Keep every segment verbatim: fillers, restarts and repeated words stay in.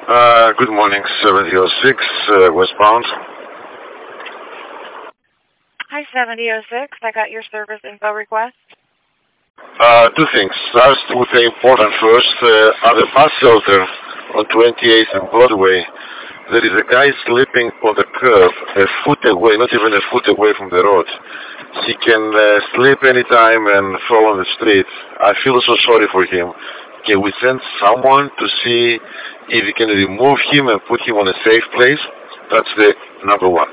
Uh, good morning, seventy oh six, uh, westbound. Hi, seventy oh six. I got your service info request. Uh, two things. Start with the important first. Uh, at the bus shelter on twenty-eighth and Broadway, there is a guy sleeping on the curb, a foot away, not even a foot away from the road. He can uh, sleep anytime and fall on the street. I feel so sorry for him. Can we send someone to see if we can remove him and put him on a safe place? That's the number one.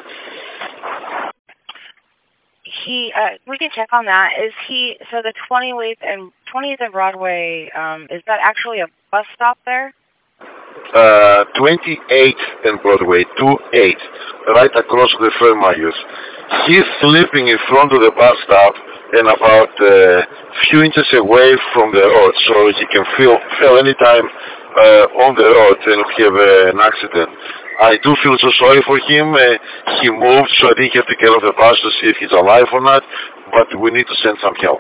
He, uh, we can check on that. Is he, so the twentieth and twentieth and Broadway, um, is that actually a bus stop there? Uh, twenty-eighth and Broadway, twenty-eight, right across the Fairmont. He's sleeping in front of the bus stop and about a uh, few inches away from the road, so he can feel, feel anytime uh, on the road and have uh, an accident. I do feel so sorry for him. Uh, he moved, so I didn't have to get off the bus to see if he's alive or not, but we need to send some help.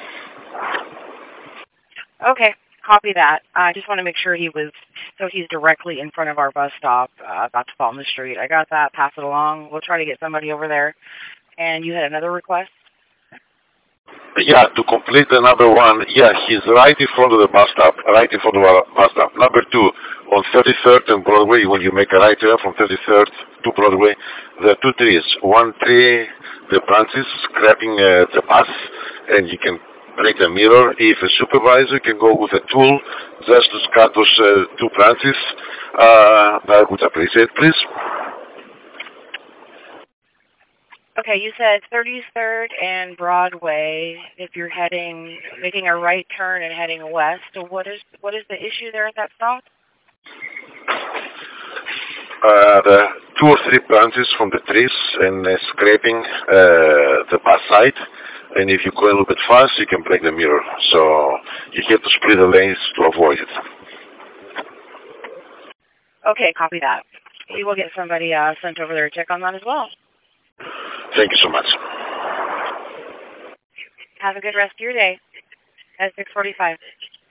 Okay, copy that. I just want to make sure he was, so he's directly in front of our bus stop, uh, about to fall in the street. I got that, pass it along. We'll try to get somebody over there. And you had another request? Yeah, to complete the number one, yeah, he's right in front of the bus stop, right in front of our bus stop. Number two, on thirty-third and Broadway, when you make a right turn from thirty-third to Broadway, there are two trees. One tree, the branches scraping uh, the bus, and you can break the mirror. If a supervisor can go with a tool just to cut those uh, two branches, uh, I would appreciate, please. Okay, you said thirty-third and Broadway. If you're heading, making a right turn and heading west, what is what is the issue there at that stop? Uh, the two or three branches from the trees and uh, scraping uh, the bus side. And if you go a little bit fast, you can break the mirror. So you have to split the lanes to avoid it. Okay, copy that. We will get somebody uh, sent over there to check on that as well. Thank you so much. Have a good rest of your day. At six forty-five.